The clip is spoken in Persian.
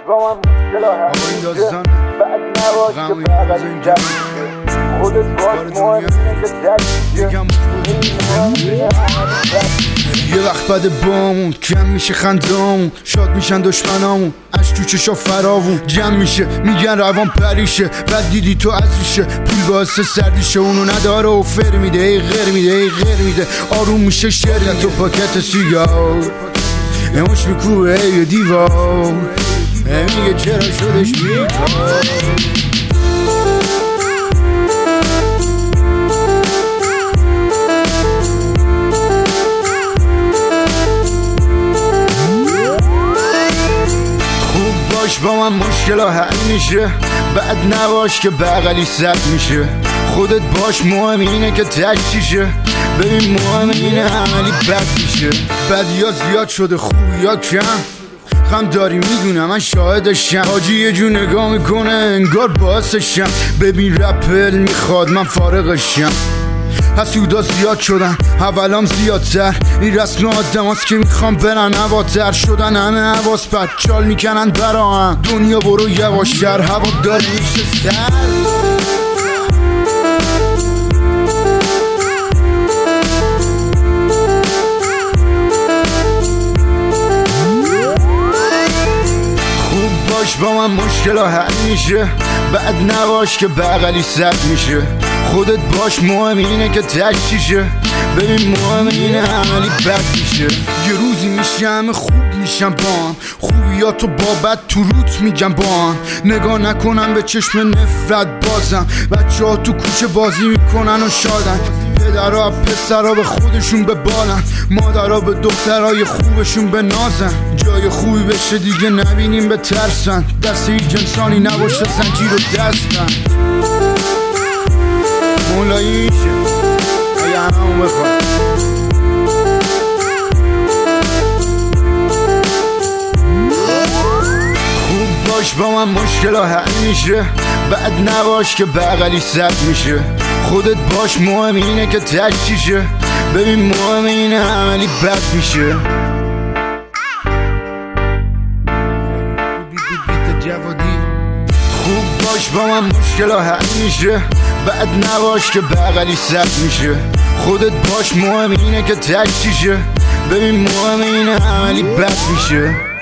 با من مشکل ها همیشه بعد نباش که فقط این جب خودت باش مهمینه که تک یه وقت بعد بامون کم میشه خندامون، شاد میشن دشمنامون، عشق تو چشا فراوون جمع میشه میگن روان پریشه، بعد دیدی تو ازیشه پول باعث سردیشه، اونو نداره و فر میده ای غیر میده ای غیر میده، آروم میشه شعر تو پاکت سیگار اموش میکوبه ای دیوار میگه چرا شدش بیکار. با من مشکل ها حل میشه بعد نباش که بغلی سد میشه، خودت باش مهم اینه که تکتیشه، ببین مهم اینه عملی بد میشه، بدیا زیاد شده خوبیا کم غم داری میدونم من شاهدشم، حاجی یه جو نگاه میکنه انگار باعثشم، ببین رپل میخواد من فارغشم، حسودا زیاد شدن اولام زیادتر، این رسم آدم هست که میخوام برن هواتر شدن، همه حواس پد چال میکنن براهم، دنیا برو یواشتر هوا داره میشه سر. خوب باش با من مشکل ها حل میشه بعد نباش که بغلی سد میشه، خودت باش مهم اینه که تکتیشه، ببین مهم اینه عملی بد میشه، یه روزی میشه همه خوب میشن با هم، خوبیاتو بابت تو روت میگم با هم، نگاه نکنم به چشم نفرت بازم، بچه ها تو کوچه بازی میکنن و شادن، پدرها پسرها به خودشون به بالن، مادرها به دخترهای خوبشون به نازن، جای خوبی بشه دیگه نبینیم به ترسن، دست هیچ انسانی نباشه زنجیر و دستن مولاییشه اگه همه اون بخواد. خوب باش با من مشکل ها حل میشه بعد نباش که بغلی سد میشه، خودت باش مهم اینه که تکتیشه، ببین مهم اینه عملی بد میشه. خوب باش با من مشکل ها حل میشه بعد نباش که بغلی سد میشه، خودت باش مهم اینه که تکتیشه، ببین مهم اینه عملی بد میشه.